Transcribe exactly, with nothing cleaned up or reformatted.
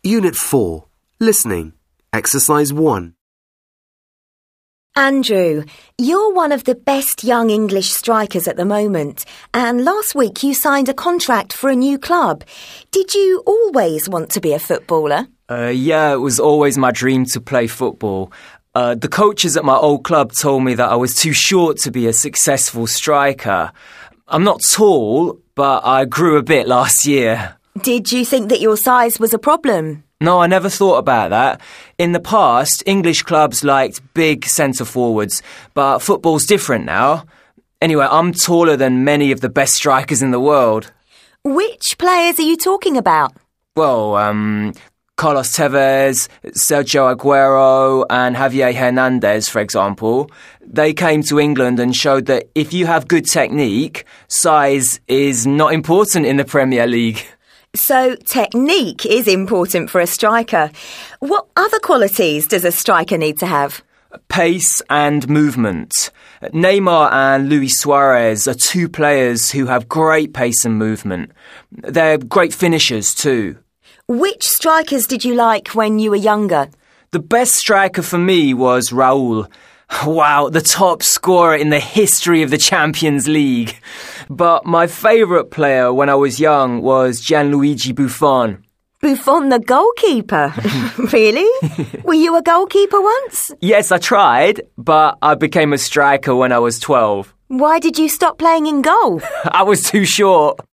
Unit four. Listening. Exercise one. Andrew, you're one of the best young English strikers at the moment, and last week you signed a contract for a new club. Did you always want to be a footballer? Uh, yeah, it was always my dream to play football. Uh, the coaches at my old club told me that I was too short to be a successful striker. I'm not tall, but I grew a bit last year. Did you think that your size was a problem? No, I never thought about that. In the past, English clubs liked big centre-forwards, but football's different now. Anyway, I'm taller than many of the best strikers in the world. Which players are you talking about? Well, um, Carlos Tevez, Sergio Aguero and Javier Hernandez, for example. They came to England and showed that if you have good technique, size is not important in the Premier League. So technique is important for a striker. What other qualities does a striker need to have? Pace and movement. Neymar and Luis Suarez are two players who have great pace and movement. They're great finishers too. Which strikers did you like when you were younger? The best striker for me was Raul. Wow, the top scorer in the history of the Champions League. But my favourite player when I was young was Gianluigi Buffon. Buffon the goalkeeper? Really? Were you a goalkeeper once? Yes, I tried, but I became a striker when I was twelve. Why did you stop playing in goal? I was too short.